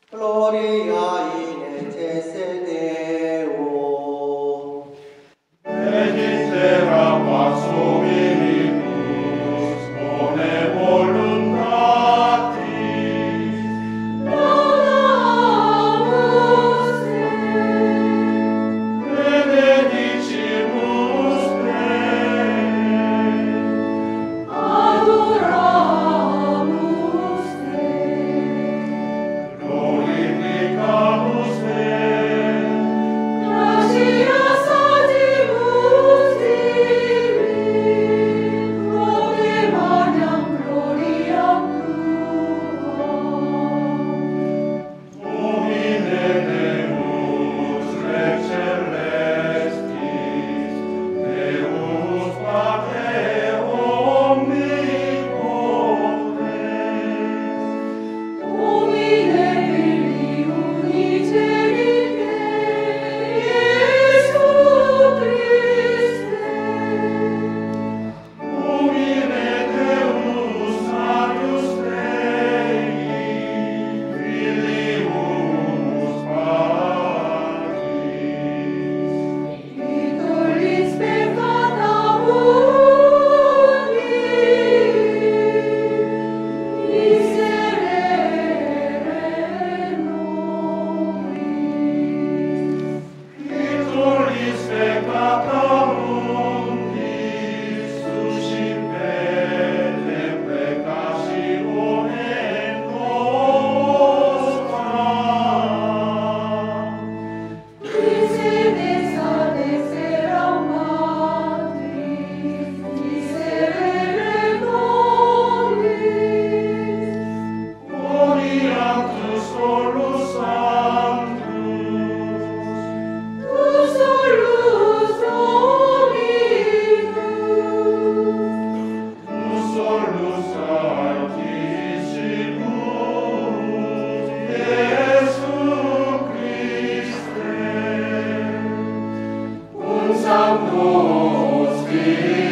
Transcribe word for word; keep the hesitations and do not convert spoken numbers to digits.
Gloria in excesse Deo. Benedicera pax hominibus, bone voluntatis. Laudamus Te. Benedicimus Te. Adoramus Te. Glorificamus Te. Gratias adibus Tibi, proclamam gloriam Tuam. Domine Deus Rex celestis, Deus Pater omnipotens, Domine Filii unigenice, Iesu Christe. Domine Deus Sanctus Dei, Filius Patris, Tollis peccata mundi, miserere nobis. Titulis peccata mundi, suscipere peccatione nostra. Miseres adexeram Patris, miserere nobis. Gloriam tu solus sanctus, Tu solus Dominus, tu solus Altissimus, Iesu Christe, un sanctus Filii